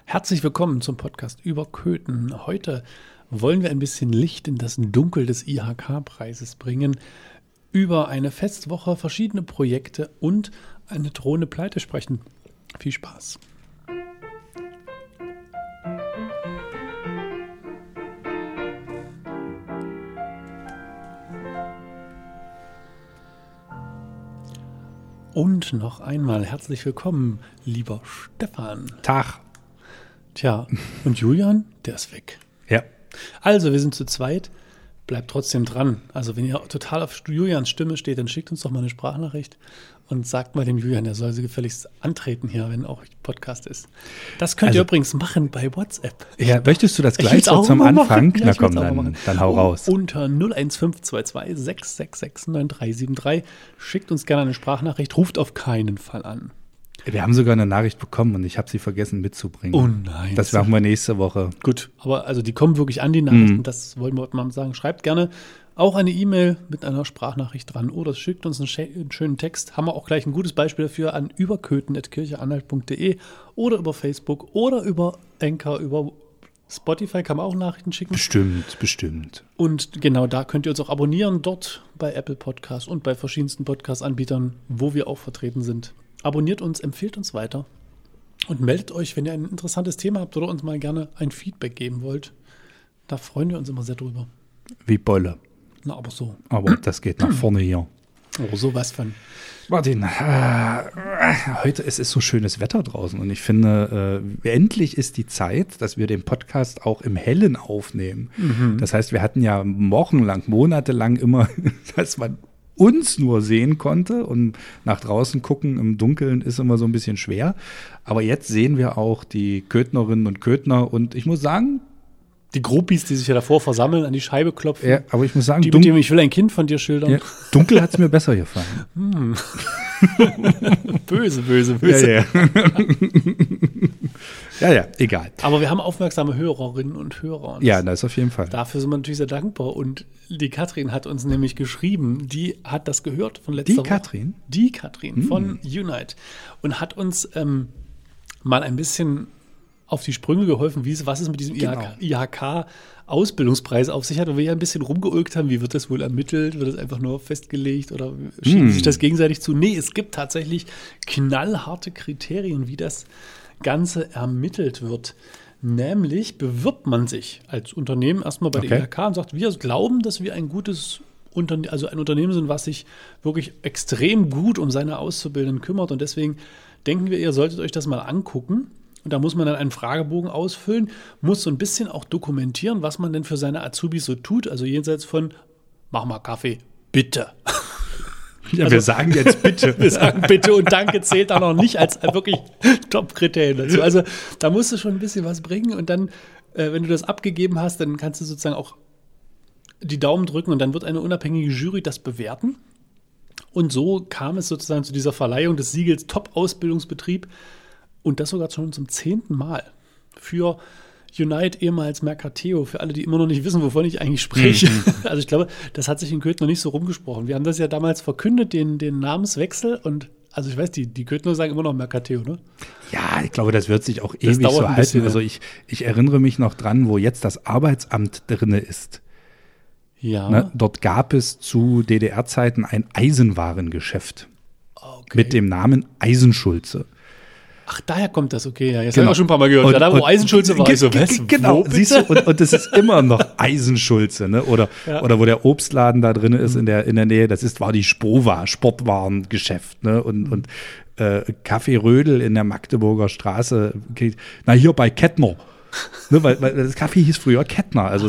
Herzlich willkommen zum Podcast über Köthen. Heute wollen wir ein bisschen Licht in das Dunkel des IHK-Preises bringen, über eine Festwoche, verschiedene Projekte und eine drohende Pleite sprechen. Viel Spaß! Und noch einmal herzlich willkommen, lieber Stefan. Tag. Tja, und Julian, der ist weg. Ja. Also, wir sind zu zweit. Bleibt trotzdem dran. Also, wenn ihr total auf Julians Stimme steht, dann schickt uns doch mal eine Sprachnachricht und sagt mal dem Julian, der soll sie gefälligst antreten hier, wenn auch Podcast ist. Das könnt ihr übrigens machen bei WhatsApp. Ja, möchtest du das gleich so zum Anfang? Ja, na komm, dann hau raus. Unter 01522 666 9373 schickt uns gerne eine Sprachnachricht, ruft auf keinen Fall an. Wir haben sogar eine Nachricht bekommen und ich habe sie vergessen mitzubringen. Oh nein. Das machen wir nächste Woche. Gut, aber also die kommen wirklich an, die Nachrichten, das wollen wir heute mal sagen. Schreibt gerne auch eine E-Mail mit einer Sprachnachricht dran oder schickt uns einen schönen Text. Haben wir auch gleich ein gutes Beispiel dafür an überköthen@kircheanhalt.de oder über Facebook oder über Anchor, über Spotify kann man auch Nachrichten schicken. Bestimmt. Und genau da könnt ihr uns auch abonnieren, dort bei Apple Podcasts und bei verschiedensten Podcast-Anbietern, wo wir auch vertreten sind. Abonniert uns, empfiehlt uns weiter und meldet euch, wenn ihr ein interessantes Thema habt oder uns mal gerne ein Feedback geben wollt. Da freuen wir uns immer sehr drüber. Wie Bolle. Na, aber so. Aber das geht nach vorne hier. Oh, sowas von. Martin, heute es ist so schönes Wetter draußen und ich finde, endlich ist die Zeit, dass wir den Podcast auch im Hellen aufnehmen. Das heißt, wir hatten ja wochenlang, monatelang immer, dass man uns nur sehen konnte und nach draußen gucken im Dunkeln ist immer so ein bisschen schwer. Aber jetzt sehen wir auch die Köthnerinnen und Köthner und ich muss sagen, die Groupies, die sich ja davor versammeln, an die Scheibe klopfen. Ja, aber ich muss sagen, die mit dem ich will ein Kind von dir schildern. Ja, dunkel hat es mir besser gefallen. Böse. Ja, egal. Aber wir haben aufmerksame Hörerinnen und Hörer. Und ja, das auf jeden Fall. Dafür sind wir natürlich sehr dankbar. Und die Katrin hat uns nämlich geschrieben, die hat das gehört von letzter Woche. Die Katrin von Unite. Und hat uns mal ein bisschen auf die Sprünge geholfen, was es mit diesem IHK-Ausbildungspreis auf sich hat. Und wir ja ein bisschen rumgeulgt haben, wie wird das wohl ermittelt? Wird das einfach nur festgelegt oder schieben sich das gegenseitig zu? Nee, es gibt tatsächlich knallharte Kriterien, wie das Ganze ermittelt wird. Nämlich bewirbt man sich als Unternehmen erstmal bei der IHK und sagt, wir glauben, dass wir ein gutes ein Unternehmen sind, was sich wirklich extrem gut um seine Auszubildenden kümmert. Und deswegen denken wir, ihr solltet euch das mal angucken. Und da muss man dann einen Fragebogen ausfüllen, muss so ein bisschen auch dokumentieren, was man denn für seine Azubis so tut. Also jenseits von, mach mal Kaffee, bitte. Ja, also, wir sagen jetzt bitte. Wir sagen bitte und danke zählt da noch nicht als wirklich Top-Kriterien dazu. Also da musst du schon ein bisschen was bringen und dann, wenn du das abgegeben hast, dann kannst du sozusagen auch die Daumen drücken und dann wird eine unabhängige Jury das bewerten. Und so kam es sozusagen zu dieser Verleihung des Siegels Top-Ausbildungsbetrieb. Und das sogar schon zum 10. Mal für Unite, ehemals Mercateo, für alle, die immer noch nicht wissen, wovon ich eigentlich spreche. Also ich glaube, das hat sich in Köthen noch nicht so rumgesprochen. Wir haben das ja damals verkündet, den Namenswechsel. Und also ich weiß, die Köthner sagen immer noch Mercateo, ne? Ja, ich glaube, das wird sich auch ewig so halten. Also ich erinnere mich noch dran, wo jetzt das Arbeitsamt drin ist. Ja. Ne? Dort gab es zu DDR-Zeiten ein Eisenwarengeschäft mit dem Namen Eisenschulze. Ach, daher kommt das, okay. Ja, jetzt habe ich auch schon ein paar Mal gehört. Da wo Eisenschulze war, ich so, was? Genau, siehst du, und es ist immer noch Eisenschulze, ne? Oder wo der Obstladen da drin ist in der Nähe, war die Spova, Sportwarengeschäft, ne? Und Kaffee Rödel in der Magdeburger Straße, hier bei Kettner. Ne, weil das Kaffee hieß früher Kettner. Also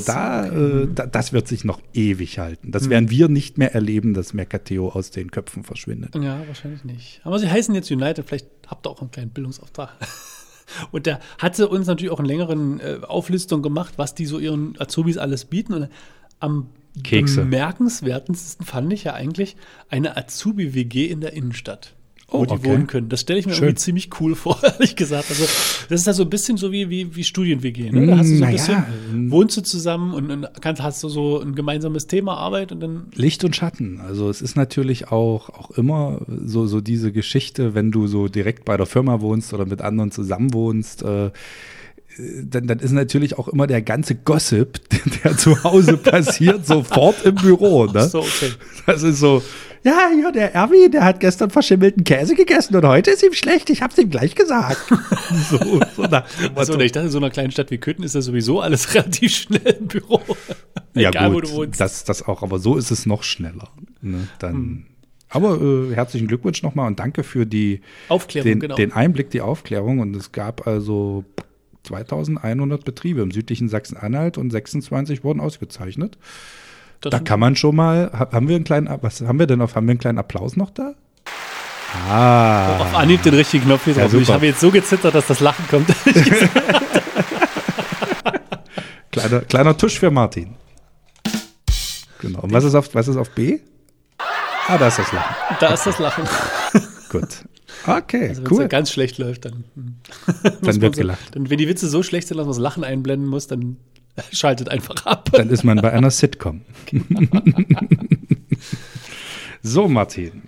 das wird sich noch ewig halten. Das werden wir nicht mehr erleben, dass Mercateo aus den Köpfen verschwindet. Ja, wahrscheinlich nicht. Aber sie heißen jetzt United. Vielleicht habt ihr auch einen kleinen Bildungsauftrag. Und da hat sie uns natürlich auch eine längere Auflistung gemacht, was die so ihren Azubis alles bieten. Und am bemerkenswertesten fand ich ja eigentlich eine Azubi-WG in der Innenstadt. Wo die wohnen können. Das stelle ich mir irgendwie ziemlich cool vor, ehrlich gesagt. Also das ist ja so ein bisschen so wie Studien-WG. Ne? Da hast du so ein bisschen, wohnst du zusammen und hast du so ein gemeinsames Thema, Arbeit und dann Licht und Schatten. Also es ist natürlich auch immer so diese Geschichte, wenn du so direkt bei der Firma wohnst oder mit anderen zusammen wohnst, dann ist natürlich auch immer der ganze Gossip, der zu Hause passiert, sofort im Büro. Ne? Ach so, okay. Das ist so, ja, hier, der Erwin, der hat gestern verschimmelten Käse gegessen und heute ist ihm schlecht, ich hab's ihm gleich gesagt. so nach dem Motto. Also, ich dachte, in so einer kleinen Stadt wie Köthen ist das sowieso alles relativ schnell im Büro. Ja, Egal, gut, wo du wohnst. das auch, aber so ist es noch schneller. Ne? Aber herzlichen Glückwunsch nochmal und danke für Aufklärung, den Einblick, die Aufklärung. Und es gab also 2100 Betriebe im südlichen Sachsen-Anhalt und 26 wurden ausgezeichnet. Da kann man schon mal, haben wir einen kleinen Applaus noch da? Auf Anhieb den richtigen Knopf hier drauf. Ich habe jetzt so gezittert, dass das Lachen kommt. kleiner Tusch für Martin. Genau. Und was ist auf B? Da ist das Lachen. Da ist das Lachen. Gut. Okay, also, wenn cool. es ganz schlecht läuft, dann wird gelacht. Dann, wenn die Witze so schlecht sind, dass man das Lachen einblenden muss, dann schaltet einfach ab. Dann ist man bei einer Sitcom. So, Martin.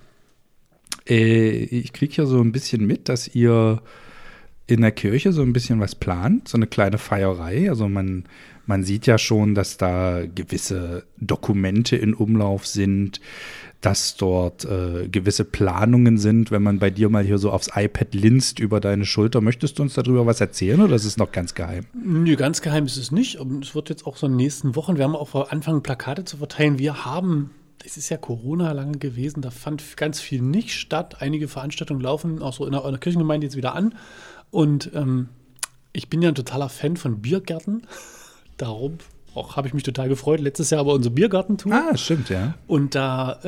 Ich kriege ja so ein bisschen mit, dass ihr in der Kirche so ein bisschen was plant, so eine kleine Feierei. Also man sieht ja schon, dass da gewisse Dokumente in Umlauf sind, dass dort gewisse Planungen sind, wenn man bei dir mal hier so aufs iPad linst über deine Schulter. Möchtest du uns darüber was erzählen oder ist es noch ganz geheim? Nö, ganz geheim ist es nicht. Und es wird jetzt auch so in den nächsten Wochen, wir haben auch angefangen, Plakate zu verteilen. Es ist ja Corona lange gewesen, da fand ganz viel nicht statt. Einige Veranstaltungen laufen auch so in der Kirchengemeinde jetzt wieder an. Und ich bin ja ein totaler Fan von Biergärten. Darum habe ich mich total gefreut. Letztes Jahr aber unsere Biergartentour. Ah, stimmt, ja. Und da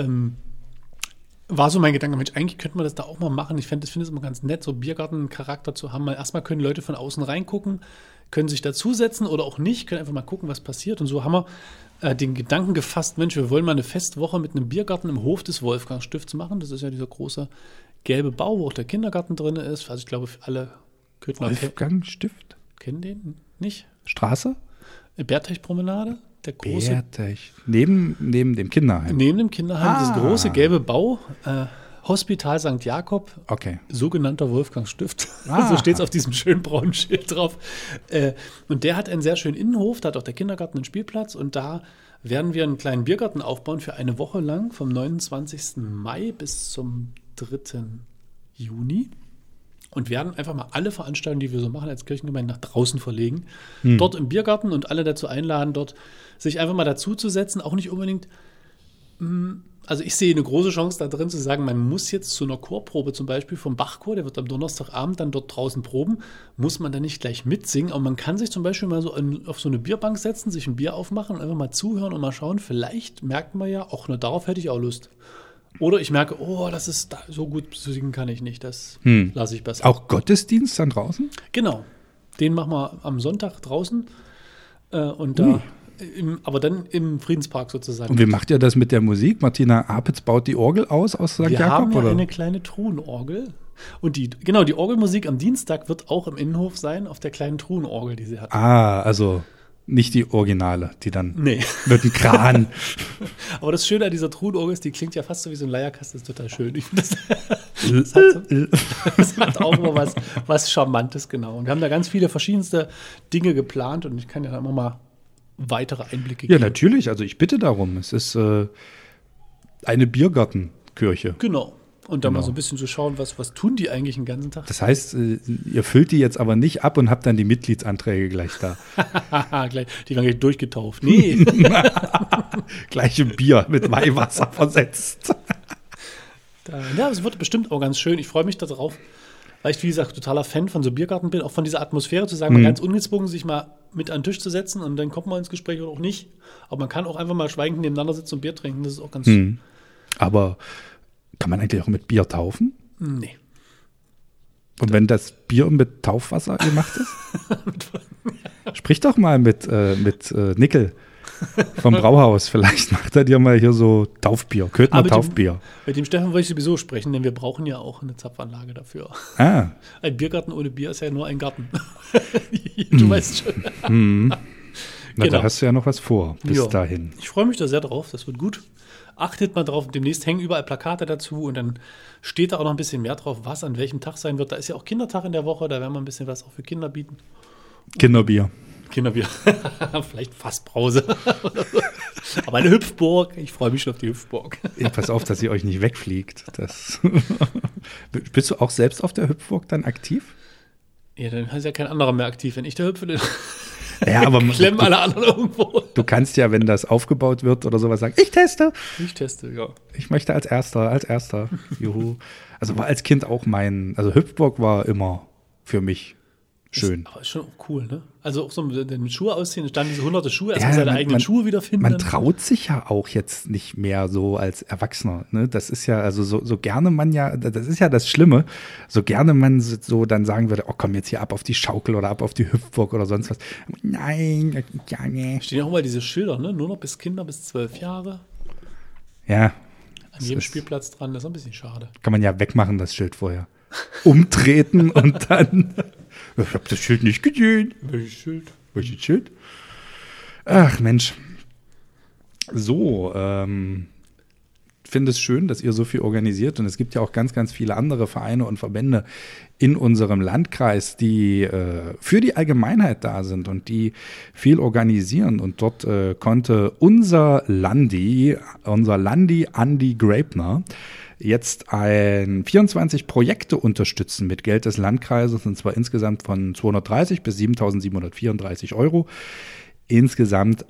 war so mein Gedanke, Mensch, eigentlich könnte man das da auch mal machen. Ich finde es immer ganz nett, so Biergarten-Charakter zu haben. Erstmal können Leute von außen reingucken, können sich dazusetzen oder auch nicht, können einfach mal gucken, was passiert. Und so haben wir den Gedanken gefasst, Mensch, wir wollen mal eine Festwoche mit einem Biergarten im Hof des Wolfgangstifts machen. Das ist ja dieser große gelbe Bau, wo auch der Kindergarten drin ist. Also ich glaube, alle Köthner Wolfgangstift? Kennen den nicht? Straße? Bertech-Promenade, der große. Bertech. Neben dem Kinderheim. Neben dem Kinderheim, dieses große gelbe Bau, Hospital St. Jakob, okay. Sogenannter Wolfgangsstift. So steht es auf diesem schönen braunen Schild drauf. Und der hat einen sehr schönen Innenhof, da hat auch der Kindergarten einen Spielplatz und da werden wir einen kleinen Biergarten aufbauen für eine Woche lang, vom 29. Mai bis zum 3. Juni. Und werden einfach mal alle Veranstaltungen, die wir so machen als Kirchengemeinde, nach draußen verlegen. Dort im Biergarten und alle dazu einladen, dort sich einfach mal dazu zu setzen. Auch nicht unbedingt, also ich sehe eine große Chance da drin zu sagen, man muss jetzt zu einer Chorprobe zum Beispiel vom Bachchor, der wird am Donnerstagabend dann dort draußen proben, muss man dann nicht gleich mitsingen. Aber man kann sich zum Beispiel mal so auf so eine Bierbank setzen, sich ein Bier aufmachen und einfach mal zuhören und mal schauen. Vielleicht merkt man ja, auch nur darauf hätte ich auch Lust. Oder ich merke, das ist so gut singen kann ich nicht, das lasse ich besser. Auch Gottesdienst dann draußen? Genau, den machen wir am Sonntag draußen und da, aber dann im Friedenspark sozusagen. Und wie macht ihr das mit der Musik? Martina Apitz baut die Orgel aus St. Jakob? Wir haben ja oder? eine kleine Truhenorgel und die Orgelmusik am Dienstag wird auch im Innenhof sein, auf der kleinen Truhenorgel, die sie hat. Also nicht die Originale, die dann mit einem Kran. Aber das Schöne an dieser Truhenorgel ist, die klingt ja fast so wie so ein Leierkasten, das ist total schön. Ich finde das hat auch immer was Charmantes, genau. Und wir haben da ganz viele verschiedenste Dinge geplant und ich kann ja dann immer mal weitere Einblicke geben. Ja, natürlich, also ich bitte darum. Es ist eine Biergartenkirche. Genau. Und dann mal so ein bisschen zu schauen, was tun die eigentlich den ganzen Tag? Das heißt, ihr füllt die jetzt aber nicht ab und habt dann die Mitgliedsanträge gleich da. Die werden gleich durchgetauft. Nee. Gleich im Bier mit Weihwasser versetzt. Ja, es wird bestimmt auch ganz schön. Ich freue mich darauf, weil ich, wie gesagt, totaler Fan von so Biergarten bin, auch von dieser Atmosphäre zu sagen, mal ganz ungezwungen, sich mal mit an den Tisch zu setzen und dann kommt man ins Gespräch oder auch nicht. Aber man kann auch einfach mal schweigend nebeneinander sitzen und Bier trinken. Das ist auch ganz Aber kann man eigentlich auch mit Bier taufen? Nee. Und wenn das Bier mit Taufwasser gemacht ist? Sprich doch mal mit Nickel vom Brauhaus. Vielleicht macht er dir mal hier so Taufbier, Köthner Taufbier. Mit dem Stefan wollte ich sowieso sprechen, denn wir brauchen ja auch eine Zapfanlage dafür. Ein Biergarten ohne Bier ist ja nur ein Garten. Du weißt schon. Na, da hast du ja noch was vor bis dahin. Ich freue mich da sehr drauf, das wird gut. Achtet mal drauf, demnächst hängen überall Plakate dazu und dann steht da auch noch ein bisschen mehr drauf, was an welchem Tag sein wird. Da ist ja auch Kindertag in der Woche, da werden wir ein bisschen was auch für Kinder bieten. Kinderbier. Kinderbier. Vielleicht Fassbrause. Aber eine Hüpfburg. Ich freue mich schon auf die Hüpfburg. Ja, pass auf, dass sie euch nicht wegfliegt. Bist du auch selbst auf der Hüpfburg dann aktiv? Ja, dann ist ja kein anderer mehr aktiv. Wenn ich da hüpfe, dann ja, aber klemmen alle anderen irgendwo. Du kannst ja, wenn das aufgebaut wird oder sowas, sagen, ich teste. Ich teste, ja. Ich möchte als Erster. Juhu. Also war als Kind auch also Hüpfburg war immer für mich schön. Aber ist schon cool, ne? Also auch so mit Schuhe ausziehen, dann diese hunderte Schuhe, Ja, seine eigenen Schuhe wiederfinden. Man traut sich ja auch jetzt nicht mehr so als Erwachsener, ne? Das ist ja, also so gerne man ja, das ist ja das Schlimme, so gerne man so dann sagen würde, oh komm jetzt hier ab auf die Schaukel oder ab auf die Hüpfburg oder sonst was. Nein, ja, nee. Stehen ja auch mal diese Schilder, ne? Nur noch bis Kinder bis 12 Jahre. Ja. An jedem Spielplatz dran, das ist ein bisschen schade. Kann man ja wegmachen, das Schild vorher. Umtreten und dann ich habe das Schild nicht gesehen. Welches Schild? Ach, Mensch. So, finde es schön, dass ihr so viel organisiert. Und es gibt ja auch ganz, ganz viele andere Vereine und Verbände in unserem Landkreis, die für die Allgemeinheit da sind und die viel organisieren. Und dort konnte unser Landi Andi Grabner, jetzt 24 Projekte unterstützen mit Geld des Landkreises, und zwar insgesamt von 230 bis 7.734 Euro. Insgesamt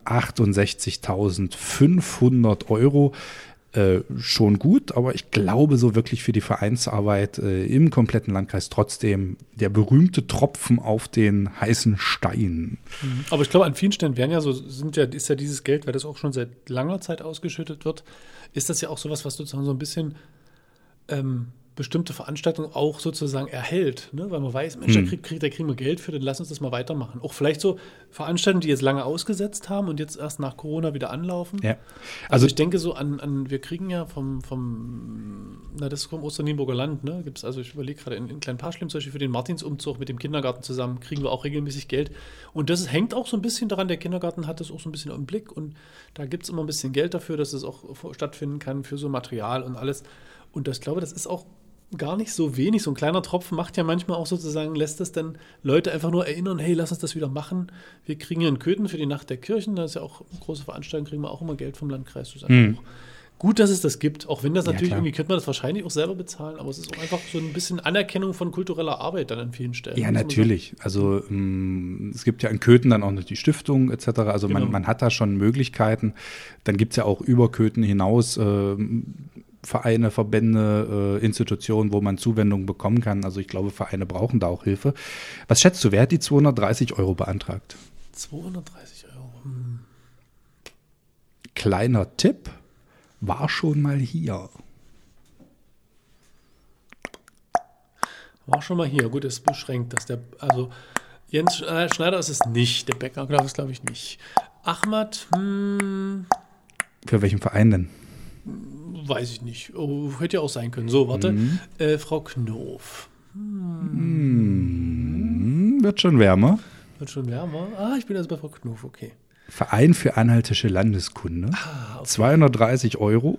68.500 Euro. Schon gut, aber ich glaube so wirklich für die Vereinsarbeit im kompletten Landkreis trotzdem der berühmte Tropfen auf den heißen Stein. Aber ich glaube, an vielen Stellen ist ja dieses Geld, weil das auch schon seit langer Zeit ausgeschüttet wird, ist das ja auch sowas, was sozusagen so ein bisschen bestimmte Veranstaltungen auch sozusagen erhält, ne? Weil man weiß, Mensch, da kriegen wir Geld für, dann lass uns das mal weitermachen. Auch vielleicht so Veranstaltungen, die jetzt lange ausgesetzt haben und jetzt erst nach Corona wieder anlaufen. Ja. Also ich denke so wir kriegen ja das ist vom Ostern-Nienburger Land, ne? Ich überlege gerade in Kleinpaschlim zum Beispiel für den Martinsumzug mit dem Kindergarten zusammen, kriegen wir auch regelmäßig Geld. Und das hängt auch so ein bisschen daran, der Kindergarten hat das auch so ein bisschen im Blick und da gibt es immer ein bisschen Geld dafür, dass es auch stattfinden kann für so Material und alles. Und ich glaube, das ist auch gar nicht so wenig. So ein kleiner Tropfen macht ja manchmal auch sozusagen, lässt es dann Leute einfach nur erinnern, hey, lass uns das wieder machen. Wir kriegen hier einen Köthen für die Nacht der Kirchen. Das ist ja auch eine große Veranstaltung, kriegen wir auch immer Geld vom Landkreis. Das ist einfach auch gut, dass es das gibt. Auch wenn das natürlich irgendwie, könnte man das wahrscheinlich auch selber bezahlen, aber es ist auch einfach so ein bisschen Anerkennung von kultureller Arbeit dann an vielen Stellen. Ja, natürlich. Also es gibt ja in Köthen dann auch noch die Stiftung etc. Also genau. man hat da schon Möglichkeiten. Dann gibt es ja auch über Köthen hinaus Vereine, Verbände, Institutionen, wo man Zuwendungen bekommen kann. Also ich glaube, Vereine brauchen da auch Hilfe. Was schätzt du, wer hat die 230 Euro beantragt? 230 Euro. Kleiner Tipp, war schon mal hier. War schon mal hier. Gut, ist beschränkt. Jens Schneider ist es nicht. Der Bäcker glaube ich nicht. Ahmad, Für welchen Verein denn? Weiß ich nicht. Oh, hätte ja auch sein können. So, warte. Frau Knof. Wird schon wärmer. Ich bin also bei Frau Knof, okay. Verein für anhaltische Landeskunde. Okay. 230 Euro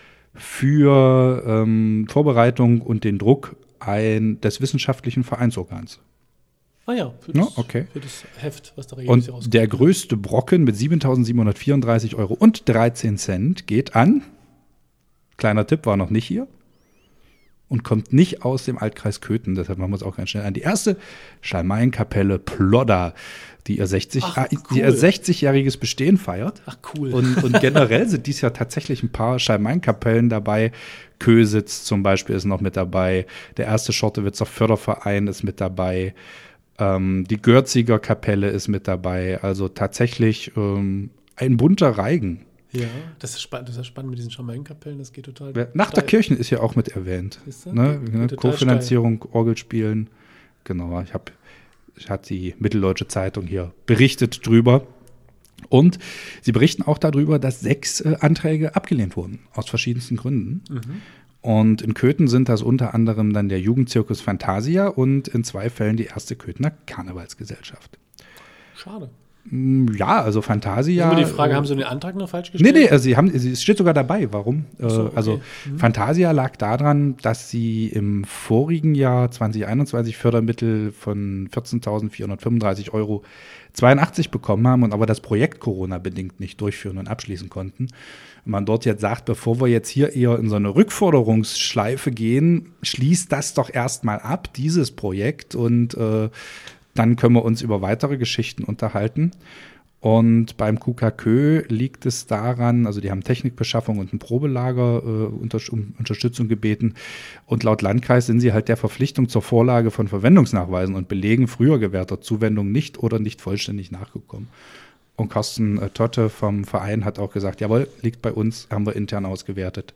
für Vorbereitung und den Druck des wissenschaftlichen Vereinsorgans. Ah ja, für das Heft, was da regelmäßig rauskommt. Und der größte Brocken mit 7.734 Euro und 13 Cent geht an, kleiner Tipp, war noch nicht hier und kommt nicht aus dem Altkreis Köthen, deshalb machen wir es auch ganz schnell an. Die erste Schalmeienkapelle Plodder, die ihr 60-jähriges Bestehen feiert. Ach cool. Und generell sind dies ja tatsächlich ein paar Schalmeienkapellen dabei. Kösitz zum Beispiel ist noch mit dabei. Der erste Schortewitzer Förderverein ist mit dabei. Die Görziger Kapelle ist mit dabei. Also tatsächlich ein bunter Reigen. Ja, das ist spannend mit diesen Schalmeienkapellen, das geht total Nacht der Kirchen ist ja auch mit erwähnt. Ne? Kofinanzierung, Orgelspielen. Genau, ich hatte die Mitteldeutsche Zeitung hier berichtet drüber. Und sie berichten auch darüber, dass 6 Anträge abgelehnt wurden, aus verschiedensten Gründen. Und in Köthen sind das unter anderem dann der Jugendzirkus Fantasia und in 2 Fällen die erste Köthener Karnevalsgesellschaft. Schade. Ja, also Fantasia. Immer die Frage, haben Sie den Antrag noch falsch gestellt? Nee, also es steht sogar dabei. Warum? So, okay. Also Fantasia lag daran, dass sie im vorigen Jahr 2021 Fördermittel von 14.435,82 Euro bekommen haben und aber das Projekt Corona-bedingt nicht durchführen und abschließen konnten. Und man dort jetzt sagt, bevor wir jetzt hier eher in so eine Rückforderungsschleife gehen, schließt das doch erstmal ab, dieses Projekt, und dann können wir uns über weitere Geschichten unterhalten. Und beim KUKA liegt es daran, also die haben Technikbeschaffung und ein Probelager um Unterstützung gebeten. Und laut Landkreis sind sie halt der Verpflichtung zur Vorlage von Verwendungsnachweisen und Belegen früher gewährter Zuwendung nicht oder nicht vollständig nachgekommen. Und Carsten Totte vom Verein hat auch gesagt, jawohl, liegt bei uns, haben wir intern ausgewertet.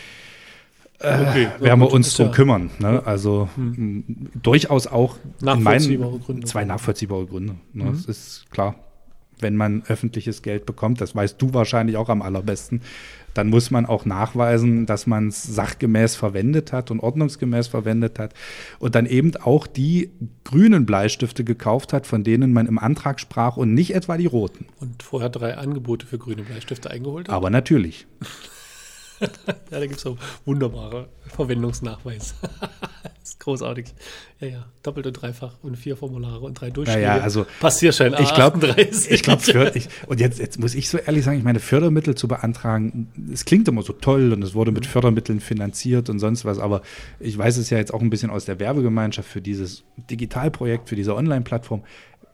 Okay, werden wir uns drum kümmern. Ne? Also durchaus auch zwei nachvollziehbare Gründe. Ne? Das ist klar, wenn man öffentliches Geld bekommt, das weißt du wahrscheinlich auch am allerbesten, dann muss man auch nachweisen, dass man es sachgemäß verwendet hat und ordnungsgemäß verwendet hat und dann eben auch die grünen Bleistifte gekauft hat, von denen man im Antrag sprach und nicht etwa die roten. Und vorher 3 Angebote für grüne Bleistifte eingeholt hat? Aber natürlich. Ja, da gibt es auch wunderbare Verwendungsnachweis. Das ist großartig. Ja, doppelt und dreifach und 4 Formulare und 3 Durchschläge. Ja, also Passierschein A38. Und jetzt muss ich so ehrlich sagen, ich meine, Fördermittel zu beantragen, es klingt immer so toll und es wurde mit Fördermitteln finanziert und sonst was, aber ich weiß es ja jetzt auch ein bisschen aus der Werbegemeinschaft für dieses Digitalprojekt, für diese Online-Plattform.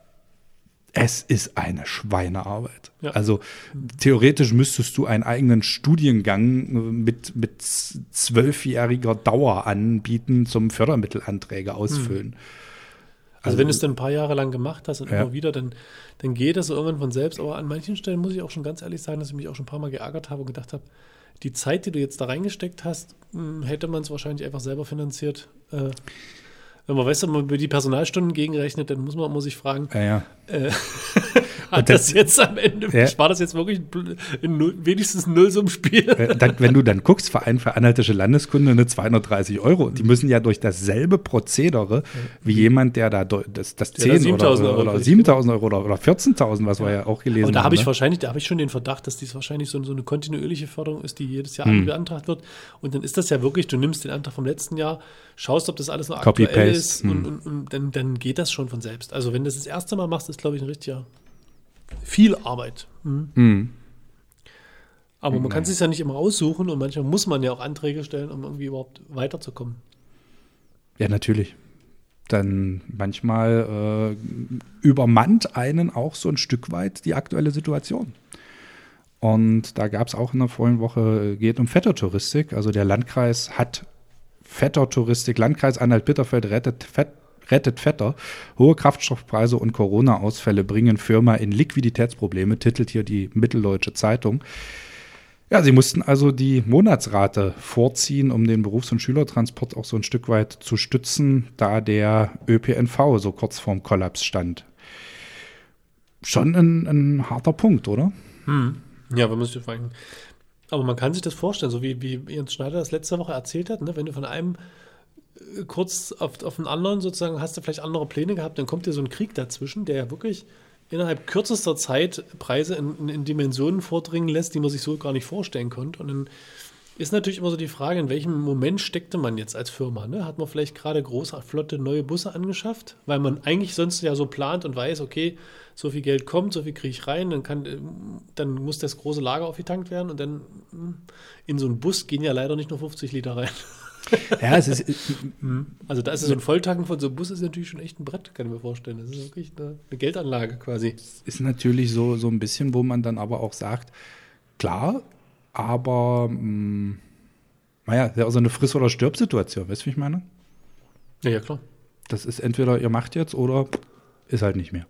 Es ist eine Schweinearbeit. Ja. Also theoretisch müsstest du einen eigenen Studiengang mit 12-jähriger Dauer anbieten zum Fördermittelanträge ausfüllen. Also wenn du es dann ein paar Jahre lang gemacht hast und immer wieder, dann geht das so irgendwann von selbst. Aber an manchen Stellen muss ich auch schon ganz ehrlich sagen, dass ich mich auch schon ein paar Mal geärgert habe und gedacht habe, die Zeit, die du jetzt da reingesteckt hast, hätte man es wahrscheinlich einfach selber finanziert. Wenn man weiß, wenn man über die Personalstunden gegenrechnet, dann muss man sich fragen, hat das jetzt am Ende, war das jetzt wirklich wenigstens ein Nullsummenspiel? Wenn du dann guckst, Verein für anhaltische Landeskunde, 230 Euro, die müssen ja durch dasselbe Prozedere wie jemand, der da das 10 oder 7.000 Euro oder 14.000, was wir ja auch gelesen haben. Und da habe ich schon den Verdacht, dass dies wahrscheinlich so eine kontinuierliche Förderung ist, die jedes Jahr beantragt wird. Und dann ist das ja wirklich, du nimmst den Antrag vom letzten Jahr, schaust, ob das alles noch aktuell ist und dann geht das schon von selbst. Also wenn du das erste Mal machst, ist, glaube ich, ein richtiger viel Arbeit. Aber man kann es sich ja nicht immer aussuchen und manchmal muss man ja auch Anträge stellen, um irgendwie überhaupt weiterzukommen. Ja, natürlich. Dann manchmal übermannt einen auch so ein Stück weit die aktuelle Situation. Und da gab es auch in der vorigen Woche, geht um Vettertouristik. Also der Landkreis hat Vettertouristik, Landkreis Anhalt-Bitterfeld rettet Vetter. Hohe Kraftstoffpreise und Corona-Ausfälle bringen Firma in Liquiditätsprobleme, titelt hier die Mitteldeutsche Zeitung. Ja, sie mussten also die Monatsrate vorziehen, um den Berufs- und Schülertransport auch so ein Stück weit zu stützen, da der ÖPNV so kurz vorm Kollaps stand. Schon ein harter Punkt, oder? Ja, wenn man sich fragen. Aber man kann sich das vorstellen, so wie Jens Schneider das letzte Woche erzählt hat, ne? Wenn du von einem kurz auf den anderen sozusagen, hast du vielleicht andere Pläne gehabt, dann kommt dir so ein Krieg dazwischen, der ja wirklich innerhalb kürzester Zeit Preise in Dimensionen vordringen lässt, die man sich so gar nicht vorstellen konnte. Und dann ist natürlich immer so die Frage, in welchem Moment steckte man jetzt als Firma? Ne? Hat man vielleicht gerade große, flotte neue Busse angeschafft, weil man eigentlich sonst ja so plant und weiß, okay, so viel Geld kommt, so viel kriege ich rein, dann muss das große Lager aufgetankt werden und dann in so einen Bus gehen ja leider nicht nur 50 Liter rein. Ja, es ist. Also da ist so ein Volltanken von so einem Bus ist natürlich schon echt ein Brett, kann ich mir vorstellen. Das ist wirklich eine Geldanlage quasi. Es ist natürlich so ein bisschen, wo man dann aber auch sagt, klar, aber naja, ja, so eine Friss- oder Stirb-Situation, weißt du, wie ich meine? Ja, klar. Das ist entweder ihr macht jetzt oder ist halt nicht mehr.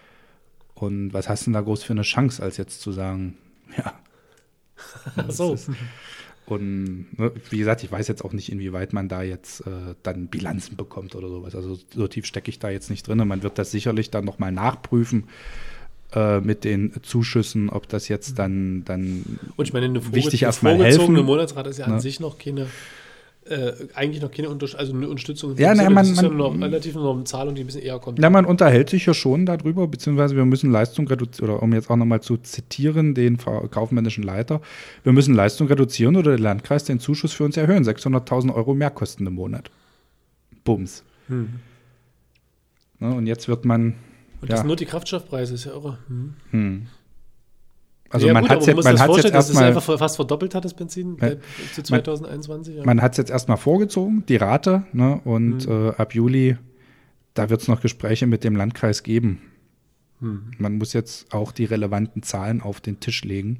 Und was hast du denn da groß für eine Chance, als jetzt zu sagen, ja. Ach so. Und wie gesagt, ich weiß jetzt auch nicht, inwieweit man da jetzt dann Bilanzen bekommt oder sowas. Also so tief stecke ich da jetzt nicht drin. Man wird das sicherlich dann nochmal nachprüfen mit den Zuschüssen, ob das jetzt dann und ich meine, eine wichtig erstmal helfen. Eine Monatsrate ist ja an sich noch keine eigentlich noch keine eine Unterstützung. Ja, das man, ist ja noch relativ eine Zahlung, die ein bisschen eher kommt. Ja, man unterhält sich ja schon darüber, beziehungsweise wir müssen Leistung reduzieren, oder um jetzt auch nochmal zu zitieren, den kaufmännischen Leiter, wir müssen Leistung reduzieren oder der Landkreis den Zuschuss für uns erhöhen. 600.000 Euro mehr kosten im Monat. Bums. Und jetzt wird man. Und das sind nur die Kraftstoffpreise, ist ja irre. Also ja, man hat es jetzt erstmal. dass es einfach fast verdoppelt hat, das Benzin zu 2021. Ja. Man hat es jetzt erstmal vorgezogen, die Rate, ne? Und ab Juli, da wird es noch Gespräche mit dem Landkreis geben. Man muss jetzt auch die relevanten Zahlen auf den Tisch legen.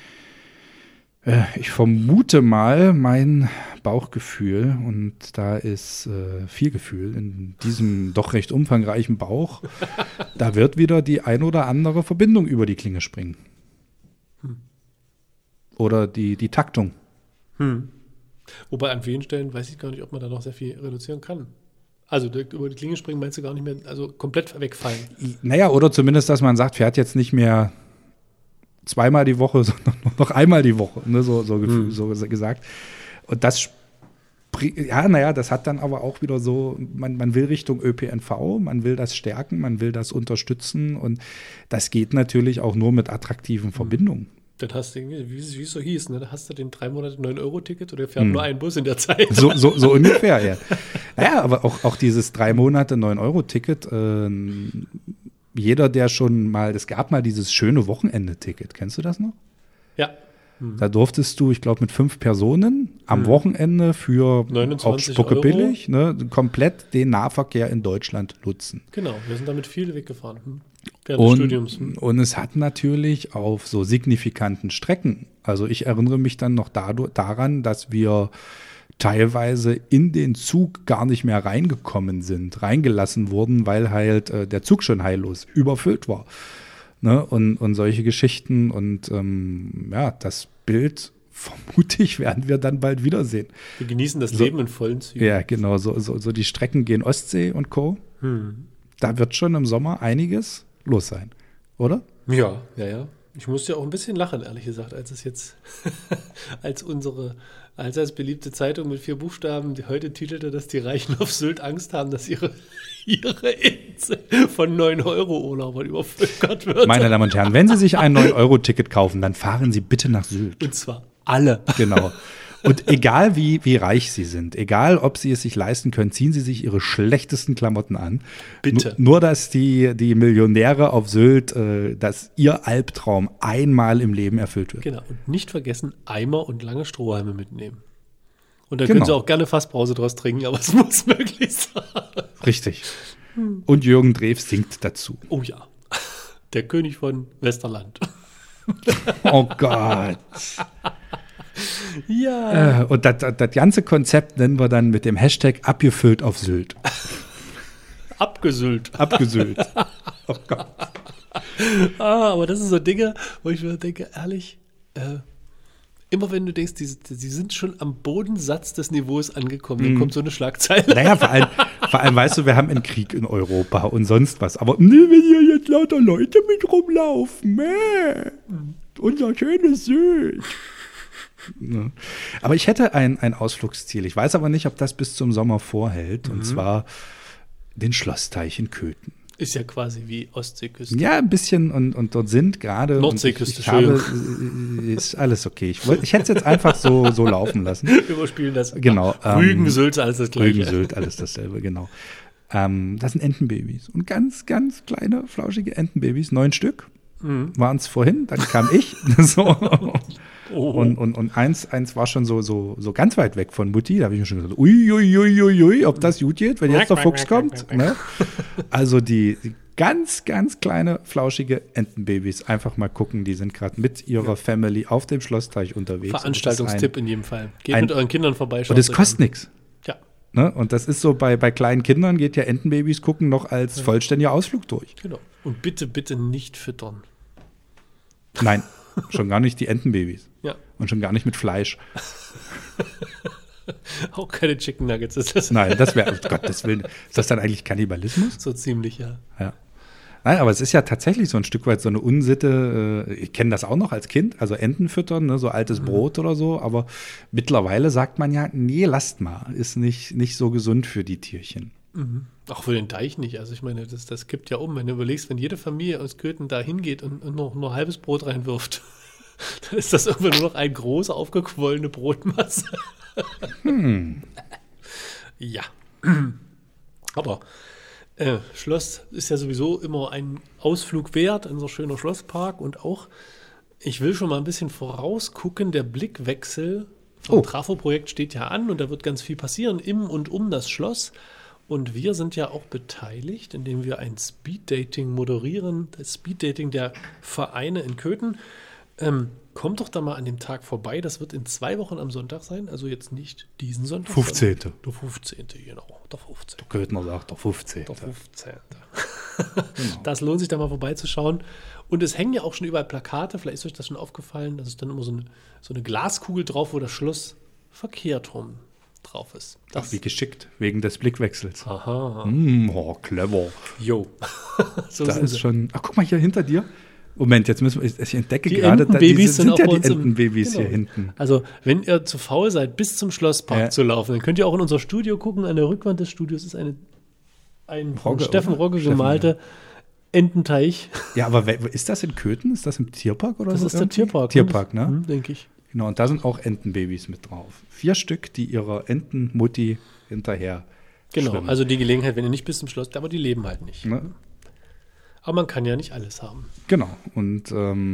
Ich vermute mal, mein Bauchgefühl, und da ist viel Gefühl in diesem doch recht umfangreichen Bauch, da wird wieder die ein oder andere Verbindung über die Klinge springen. Oder die Taktung. Wobei an vielen Stellen weiß ich gar nicht, ob man da noch sehr viel reduzieren kann. Also über die Klinge springen meinst du gar nicht mehr, also komplett wegfallen. Naja, oder zumindest, dass man sagt, fährt jetzt nicht mehr zweimal die Woche, sondern nur noch einmal die Woche, ne, so gesagt. Und das das hat dann aber auch wieder so, man will Richtung ÖPNV, man will das stärken, man will das unterstützen und das geht natürlich auch nur mit attraktiven Verbindungen. Dann hast du, wie es so hieß, ne? Da hast du den 3 Monate 9-Euro-Ticket oder fährt nur ein Bus in der Zeit. So ungefähr, ja. Naja, aber auch dieses 3 Monate 9-Euro-Ticket, jeder, der schon mal, es gab mal dieses schöne Wochenende-Ticket, kennst du das noch? Ja. Da durftest du, ich glaube, mit 5 Personen am Wochenende für 29 auch Spucke Euro. billig, ne, komplett den Nahverkehr in Deutschland nutzen. Genau, wir sind damit viel weggefahren. Während des Studiums. Und es hat natürlich auf so signifikanten Strecken, also ich erinnere mich dann noch daran, dass wir teilweise in den Zug gar nicht mehr reingelassen wurden, weil halt der Zug schon heillos überfüllt war. Ne? Und solche Geschichten und das Bild, vermute ich, werden wir dann bald wiedersehen. Wir genießen das Leben in vollen Zügen. Ja, genau, so die Strecken gehen Ostsee und Co. Da wird schon im Sommer einiges los sein, oder? Ja. Ich musste ja auch ein bisschen lachen, ehrlich gesagt, als es jetzt als beliebte Zeitung mit 4 Buchstaben, die heute titelte, dass die Reichen auf Sylt Angst haben, dass ihre Insel von 9-Euro-Urlaubern übervölkert wird. Meine Damen und Herren, wenn Sie sich ein 9-Euro-Ticket kaufen, dann fahren Sie bitte nach Sylt. Und zwar alle. Genau. Und egal wie reich Sie sind, egal ob Sie es sich leisten können, ziehen Sie sich Ihre schlechtesten Klamotten an. Bitte. Nur, dass die Millionäre auf Sylt, dass ihr Albtraum einmal im Leben erfüllt wird. Genau. Und nicht vergessen, Eimer und lange Strohhalme mitnehmen. Und dann können Sie auch gerne Fassbrause draus trinken, aber es muss möglich sein. Richtig. Und Jürgen Drews singt dazu. Oh ja. Der König von Westerland. Oh Gott. Ja. Und das ganze Konzept nennen wir dann mit dem Hashtag abgefüllt auf Sylt. Abgesüllt. Oh Gott. Aber das sind so Dinge, wo ich mir denke, ehrlich, immer wenn du denkst, sie sind schon am Bodensatz des Niveaus angekommen, dann kommt so eine Schlagzeile. Naja, vor allem, weißt du, wir haben einen Krieg in Europa und sonst was. Aber wenn hier jetzt lauter Leute mit rumlaufen, unser schönes Sylt. Ne? Aber ich hätte ein Ausflugsziel. Ich weiß aber nicht, ob das bis zum Sommer vorhält. Und zwar den Schlossteich in Köthen. Ist ja quasi wie Ostseeküste. Ja, ein bisschen. Und dort sind gerade. Nordseeküste, ist alles okay. Ich hätte es jetzt einfach so laufen lassen. Überspielen das. Genau. Rügen, Sylt, alles das Gleiche. Rügen, Sylt, alles dasselbe, genau. Das sind Entenbabys. Und ganz, ganz kleine, flauschige Entenbabys. 9 Stück waren es vorhin. Dann kam ich. So. Oh. Und eins war schon so ganz weit weg von Mutti. Da habe ich mir schon gesagt, ui, ob das gut geht, wenn jetzt der Fuchs kommt. Ne? Also die ganz, ganz kleine, flauschige Entenbabys. Einfach mal gucken, die sind gerade mit ihrer Family auf dem Schlossteich unterwegs. Veranstaltungstipp in jedem Fall. Geht mit euren Kindern vorbei. Und es kostet nichts. Ja. Ne? Und das ist so, bei kleinen Kindern geht ja Entenbabys gucken noch als vollständiger Ausflug durch. Genau. Und bitte, bitte nicht füttern. Nein, schon gar nicht die Entenbabys. Ja. Und schon gar nicht mit Fleisch. Auch keine Chicken Nuggets ist das. Nein, das wäre, um Gottes Willen. Ist das dann eigentlich Kannibalismus? So ziemlich, ja. Ja. Nein, aber es ist ja tatsächlich so ein Stück weit so eine Unsitte. Ich kenne das auch noch als Kind, also Enten füttern, ne, so altes Brot oder so. Aber mittlerweile sagt man ja, nee, lasst mal, ist nicht so gesund für die Tierchen. Auch für den Teich nicht. Also ich meine, das kippt ja um. Wenn du überlegst, wenn jede Familie aus Köthen da hingeht und noch nur halbes Brot reinwirft, dann ist das irgendwann nur noch eine große, aufgequollene Brotmasse. Ja. Aber Schloss ist ja sowieso immer ein Ausflug wert, unser schöner Schlosspark. Und auch, ich will schon mal ein bisschen vorausgucken, der Blickwechsel vom Trafo-Projekt steht ja an und da wird ganz viel passieren im und um das Schloss. Und wir sind ja auch beteiligt, indem wir ein Speeddating moderieren, das Speeddating der Vereine in Köthen. Kommt doch da mal an dem Tag vorbei. Das wird in 2 Wochen am Sonntag sein. Also jetzt nicht diesen Sonntag. 15. Der 15. Genau. Der 15. Der Köthner sagt, der 15. Der 15. Genau. Das lohnt sich da mal vorbeizuschauen. Und es hängen ja auch schon überall Plakate. Vielleicht ist euch das schon aufgefallen. Das ist dann immer so eine Glaskugel drauf, wo das Schloss verkehrt rum drauf ist. Ach, wie geschickt, wegen des Blickwechsels. Aha. Clever. Jo. So das ist schon. Ach, guck mal hier hinter dir. Moment, jetzt müssen wir, ich entdecke die gerade, Entenbabys sind ja die uns Entenbabys genau. hier hinten. Also, wenn ihr zu faul seid, bis zum Schlosspark zu laufen, dann könnt ihr auch in unser Studio gucken. An der Rückwand des Studios ist ein von Steffen Rogge gemalte Ententeich. Ja, aber ist das in Köthen? Ist das im Tierpark oder das so? Das ist der Tierpark. Tierpark, ne? Denke ich. Genau, und da sind auch Entenbabys mit drauf. 4 Stück, die ihrer Entenmutti hinterher schwimmen. Also die Gelegenheit, wenn ihr nicht bis zum Schloss, aber die leben halt nicht. Ne? Aber man kann ja nicht alles haben. Genau. Und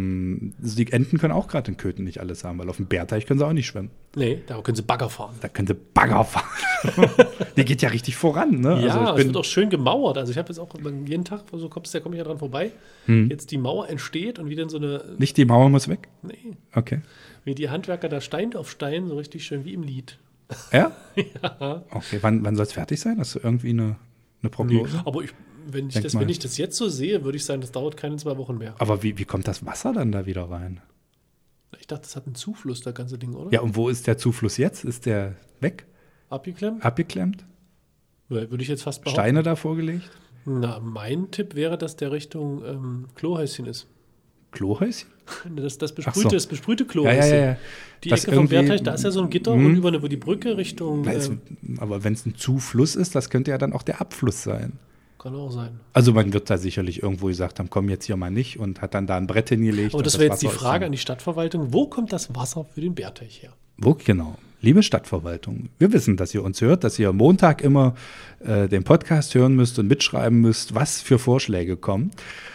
die Enten können auch gerade in Köthen nicht alles haben, weil auf dem Bärteich können sie auch nicht schwimmen. Nee, da können sie Bagger fahren. Da können sie Bagger fahren. Die geht ja richtig voran, ne? Ja, also es wird auch schön gemauert. Also ich habe jetzt auch jeden Tag, so komme ich ja dran vorbei, jetzt die Mauer entsteht und wie dann so eine... Nicht die Mauer muss weg? Nee. Okay. Wie die Handwerker da Stein auf Stein, so richtig schön wie im Lied. Ja? Ja. Okay, wann soll es fertig sein? Hast du irgendwie eine Prognose? Nee, aber wenn ich das jetzt so sehe, würde ich sagen, das dauert keine 2 Wochen mehr. Aber wie kommt das Wasser dann da wieder rein? Ich dachte, das hat einen Zufluss, das ganze Ding, oder? Ja, und wo ist der Zufluss jetzt? Ist der weg? Abgeklemmt? Würde ich jetzt fast behaupten. Steine da vorgelegt? Na, mein Tipp wäre, dass der Richtung Klohäuschen ist. Klohäuschen? Das besprühte Klohäuschen. Ja. Die das Ecke vom Bärteich, da ist ja so ein Gitter und über die Brücke Richtung... aber wenn es ein Zufluss ist, das könnte ja dann auch der Abfluss sein. Kann auch sein. Also man wird da sicherlich irgendwo gesagt haben, komm jetzt hier mal nicht und hat dann da ein Brett hingelegt. Aber das wäre jetzt die Frage an die Stadtverwaltung, wo kommt das Wasser für den Bärteich her? Wo genau? Liebe Stadtverwaltung, wir wissen, dass ihr uns hört, dass ihr Montag immer den Podcast hören müsst und mitschreiben müsst, was für Vorschläge kommen.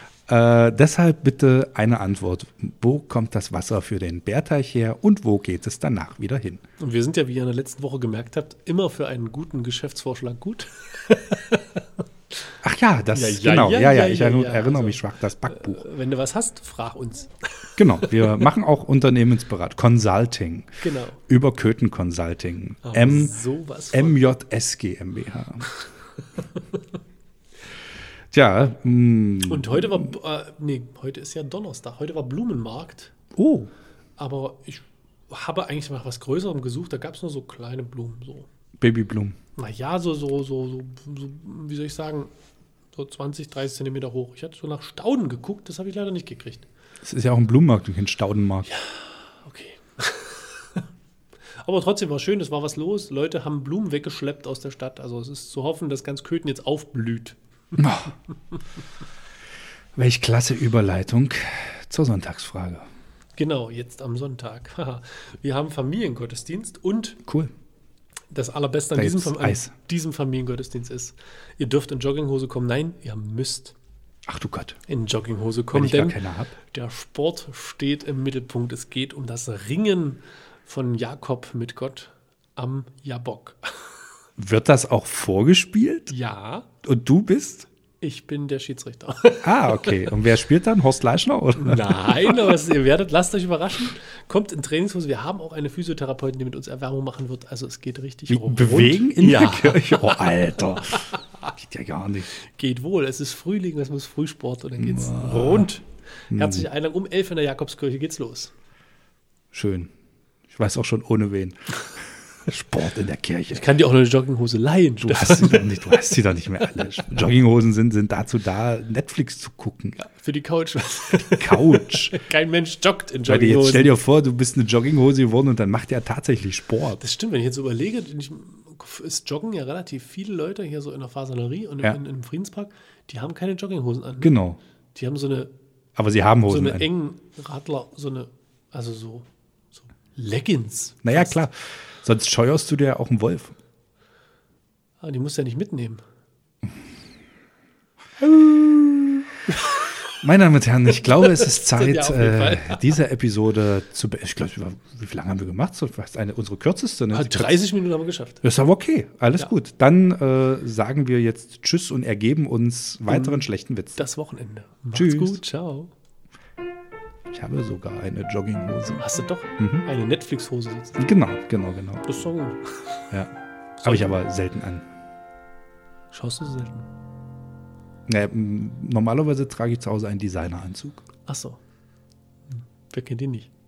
Deshalb bitte eine Antwort. Wo kommt das Wasser für den Bärteich her und wo geht es danach wieder hin? Und wir sind ja, wie ihr in der letzten Woche gemerkt habt, immer für einen guten Geschäftsvorschlag gut. Ach ja, ich erinnere mich schwach, das Backbuch. Wenn du was hast, frag uns. Genau, wir machen auch Unternehmensberatung, Consulting. Genau. Über Köthen Consulting. MJS GmbH. Tja. Und heute heute ist ja Donnerstag, heute war Blumenmarkt. Oh. Aber ich habe eigentlich nach was Größerem gesucht, da gab es nur so kleine Blumen. So. Babyblumen. Naja, so, wie soll ich sagen, so 20, 30 Zentimeter hoch. Ich hatte so nach Stauden geguckt, das habe ich leider nicht gekriegt. Das ist ja auch ein Blumenmarkt, kein Staudenmarkt. Ja, okay. Aber trotzdem war schön, es war was los. Leute haben Blumen weggeschleppt aus der Stadt. Also es ist zu hoffen, dass ganz Köthen jetzt aufblüht. Oh. Welch klasse Überleitung zur Sonntagsfrage. Genau, jetzt am Sonntag. Wir haben Familiengottesdienst und cool. Das Allerbeste an diesem Familiengottesdienst ist, ihr dürft in Jogginghose kommen. Nein, ihr müsst Ach du Gott. In Jogginghose kommen, wenn ich gar keine hab. Der Sport steht im Mittelpunkt. Es geht um das Ringen von Jakob mit Gott am Jabok. Wird das auch vorgespielt? Ja. Und du bist? Ich bin der Schiedsrichter. Ah, okay. Und wer spielt dann? Horst Leischner? Oder? Nein, aber ihr werdet, lasst euch überraschen. Kommt in Trainingshose. Wir haben auch eine Physiotherapeutin, die mit uns Erwärmung machen wird. Also es geht richtig rund. Bewegen in der Kirche? Oh, Alter. Geht ja gar nicht. Geht wohl. Es ist Frühling, es muss Frühsport und dann geht's rund. Herzliche Einladung. Um 11 in der Jakobskirche geht's los. Schön. Ich weiß auch schon ohne wen. Sport in der Kirche. Ich kann dir auch eine Jogginghose leihen. Du hast sie doch nicht mehr alle. Jogginghosen sind dazu da, Netflix zu gucken. Ja, für die Couch. Couch. Kein Mensch joggt in Weil Jogginghosen. jetzt stell dir vor, du bist eine Jogginghose geworden und dann macht er tatsächlich Sport. Das stimmt, wenn ich jetzt überlege, ist Joggen ja relativ viele Leute hier so in der Fasanerie und im Friedenspark, die haben keine Jogginghosen an. Genau. Die haben so eine Aber sie haben Hosen so eine an. engen Radler, also so Leggings. Naja, klar. Sonst scheuerst du dir ja auch einen Wolf. Ah, die musst du ja nicht mitnehmen. Meine Damen und Herren, ich glaube, es ist Zeit, Ja, auf jeden Fall. diese Episode zu beenden. Ich glaube, wie viel lange haben wir gemacht? So fast unsere kürzeste. Ne? 30 Minuten haben wir geschafft. Das ist aber okay, alles gut. Dann sagen wir jetzt Tschüss und ergeben uns weiteren schlechten Witz. Das Wochenende. Macht's Tschüss. gut, ciao. Ich habe sogar eine Jogginghose. Hast du doch eine Netflix-Hose sitzen. Genau. Das ist doch gut. Ja. Habe ich aber selten an. Schaust du so selten? Naja, normalerweise trage ich zu Hause einen Designeranzug. Ach so. Wer kennt den nicht?